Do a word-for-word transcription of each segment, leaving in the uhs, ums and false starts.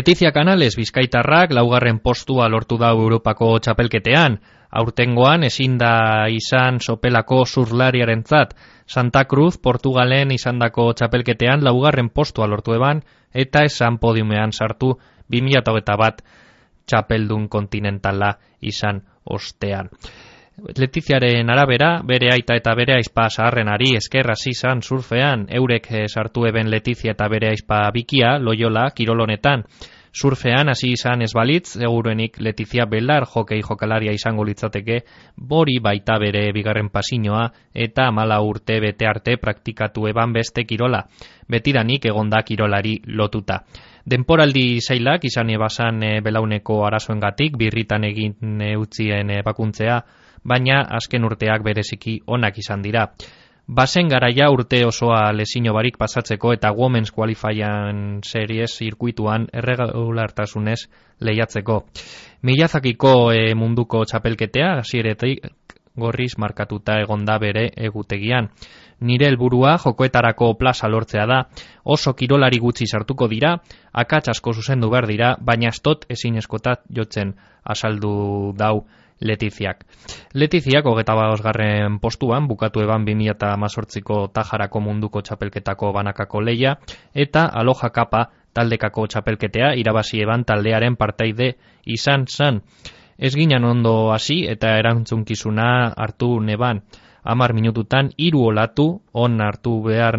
Letizia Canales bizkaitarrak laugarren postua lortu da Europako txapelketean. Aurtengoan ezin da izan sopelako surflariarentzat. Santa Cruz Portugalen izandako txapelketean laugarren postua lortu eban eta esan podiumean sartu bi mila hogeita bat txapeldun kontinentala izan ostean. Letiziaren arabera, bere aita eta bere aizpa zaharrenari esker hasi izan surfean, eurek sartu eben Letizia eta bere aizpa bikia, Loyola, kirolonetan. Surfean hasi izan ez balitz, seguruenik Letizia belar jokei jokalaria izango litzateke, bori baita bere bigarren pasinoa eta amala urte bete arte praktikatu eban beste kirola. Betidanik egonda kirolari lotuta. Denporaldi zailak izan ebasan e, belauneko arazoengatik, birritan egin e, utzien e, bakuntzea, baina azken urteak bereziki onak izan dira. Bazen garaia urte osoa lesino barik pasatzeko eta Women's Qualifying Series zirkuituan erregulartasunez lehiatzeko. Milazakiko e, munduko txapelketea hasieretik gorriz markatuta egonda bere egutegian. Nire helburua jokoetarako plaza lortzea da, oso kirolari gutxi sartuko dira, akats asko zuzendu behar dira, baina estot ezinezkotat jotzen azaldu dau Letiziak. Letiziak hogeta bosgarren postuan bukatu eban bi mila hemezortziko Tajarako munduko txapelketako banakako leia eta Aloha Kapa taldekako txapelketea irabazi eban taldearen partaide izan zan. Ez ginen ondo hasi eta erantzunkizuna hartu neban. Hamar minututan hiru olatu on hartu behar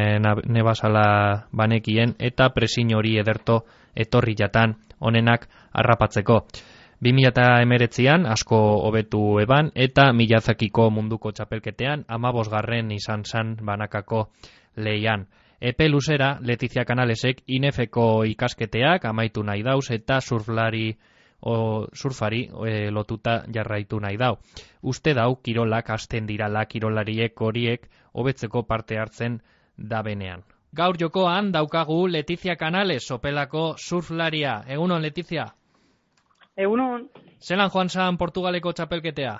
nebazala banekien eta presin hori ederto etorri jatan onenak harrapatzeko. bi mila hemeretzian asko hobetu eban eta Milazakiko munduko txapelketean hamabosgarren izan zan banakako leian. Epe luzera Letizia Canalesek Inefeko ikasketeak amaitu nahi dauz eta surflari o surfari e, lotuta jarraitu nahi dau. Uste dau kirolak hasten dirala kirolariek horiek hobetzeko parte hartzen da benean. Gaur jokoan daukagu Letizia Canales sopelako surflaria. Egunon, Letizia? Egunon. Zelan joan zan Portugaleko txapelketea?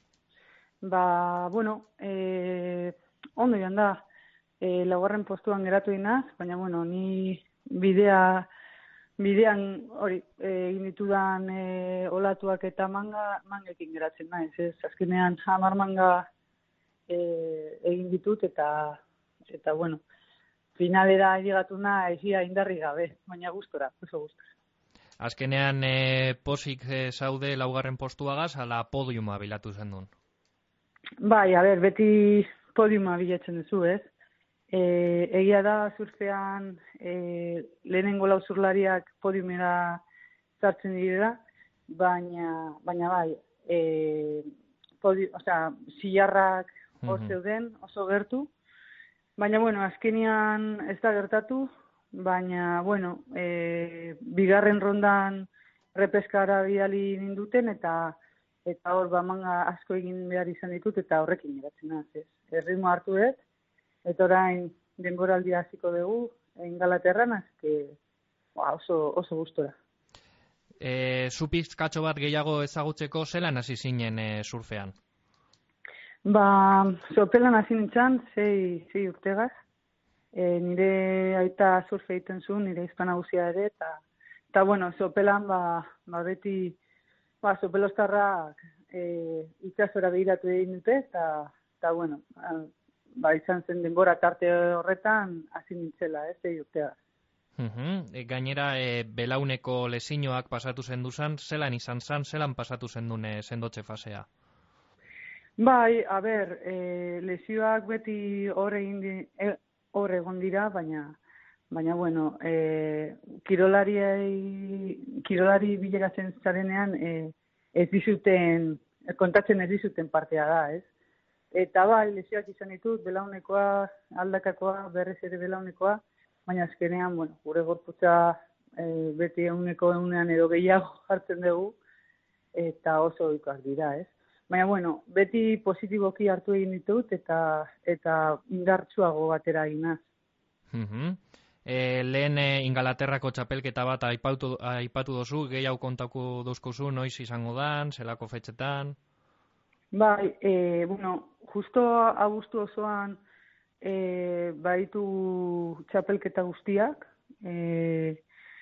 Ba, bueno, e, ondo joan da. E, laugarren postuan geratu dinaz, baina, bueno, ni bidea bidean hori egin ditudan e, olatuak eta manga mangekin geratzen naiz, ez? Azkenean hamar manga e, egin ditut eta eta bueno, finalera llegatu naiz ia indarri gabe, baina gustora, oso gustora. Azkenean e, posik e, zaude laugarren postuagaz, ala podiuma bilatu zen duen? Bai, a ber, beti podiuma bilatzen duzu, ez? E, egia da surfean e, lehenengo lau surlariak podiumera sartzen direla, baina, baina bai, e, podi, osea, zilarrak hor zeuden, oso gertu, baina, bueno, azkenean ez da gertatu, baina, bueno, e, bigarren rondan repeskara bidali ninduten, eta eta hor ba manga asko egin behar izan ditut, eta horrekin geratzen naz, ez? Erritmo hartu ez, eta orain denboraldia hasiko dugu Ingalaterran, azke ba, oso, oso gustora. E, Zupizkatxo bat gehiago ezagutzeko zelan hasi zinen e, surfean? Ba, sopelan hasi nintzen, sei, sei urtegaz. E, nire aita surfe egiten zuen, nire izpan nagusia ere, eta, eta bueno, sopelan ba, ba beti ba, sopelostarrak e, itxasora behiratu egin dute, eta, eta bueno, ba, izan zen denbora tarte horretan hasi nintzela, ez, sei urtegaz. Uh-huh. E, gainera, e, belauneko lesinoak pasatu zenduzan, zelan izan zan, zelan pasatu zendune sendotxe fasea? Bai, a ber, e, lesioak beti hor egin di, e, hor egon dira, baina, baina bueno, e, kirolari, kirolari bileratzen zarenean e, ez dizuten, kontatzen ez dizuten partea da, ez? Eta bai, lesioak izan ditut, belaunekoa, aldakakoa, berrez ere belaunekoa, baina azkenean, bueno, gure gorputza e, beti eguneko egunean edo gehiago jartzen dugu, eta oso ohikoak dira, ez? Baina, bueno, beti positiboki hartu egin ditut eta eta indartsuago batera eginaz. Uh-huh. E, lehen e, Ingalaterrako txapelketa bat aipatu, aipatu dozu, gehiago kontako dozkozu, noiz izango dan, zelako fetxetan? Bai, e, bueno, justo abuztu osoan e, baitu txapelketa guztiak, e,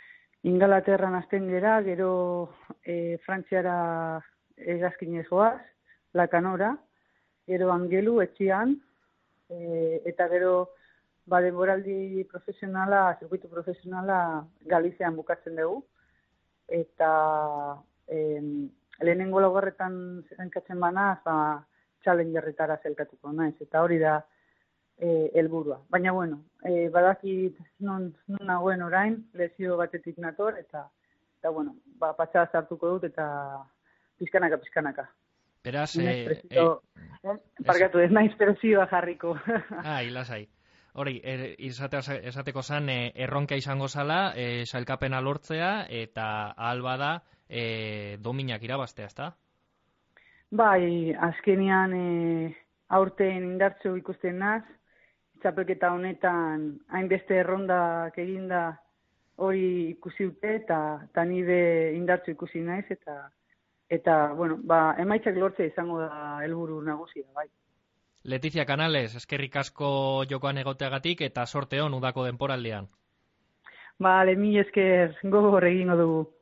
Ingalaterran hasten gera, gero e, Frantziara egazkinez goaz, Lakanora, gero Angelu, etxian, e, eta gero ba, denboraldi profesionala, zirkuitu profesionala Galizian bukatzen dugu, eta e, lehenengo laugarretan zenkatzen banaz, ba, challengerretara zelkatuko naiz, eta hori da e, helburua. Baina, bueno, e, badakit non, non nagoen orain, lezio batetik nator, eta, eta bueno, ba, patxada zartuko dut, eta pizkanaka, pizkanaka. Beraz, eh, eh, eh, parkatu ez naiz prezioa jarriko. Ah, ilasai. Hori, er, izate, esateko zan, e, erronka izango zala, e, sailkapena lortzea, eta ahal bada e, dominak irabaztea, ezta? Bai, azkenian e, aurten indartzu ikusten naz, txapelketa honetan hainbeste errondak eginda hori ikusi dute, eta, eta nire indartzu ikusi naiz, eta eta, bueno, ba, emaitzak lortzea izango da helburu nagusia, bai. Letizia Canales, eskerrik asko jokoan egoteagatik eta sorte on udako denporaldean. Ba, le, mi esker gogor egingo dugu.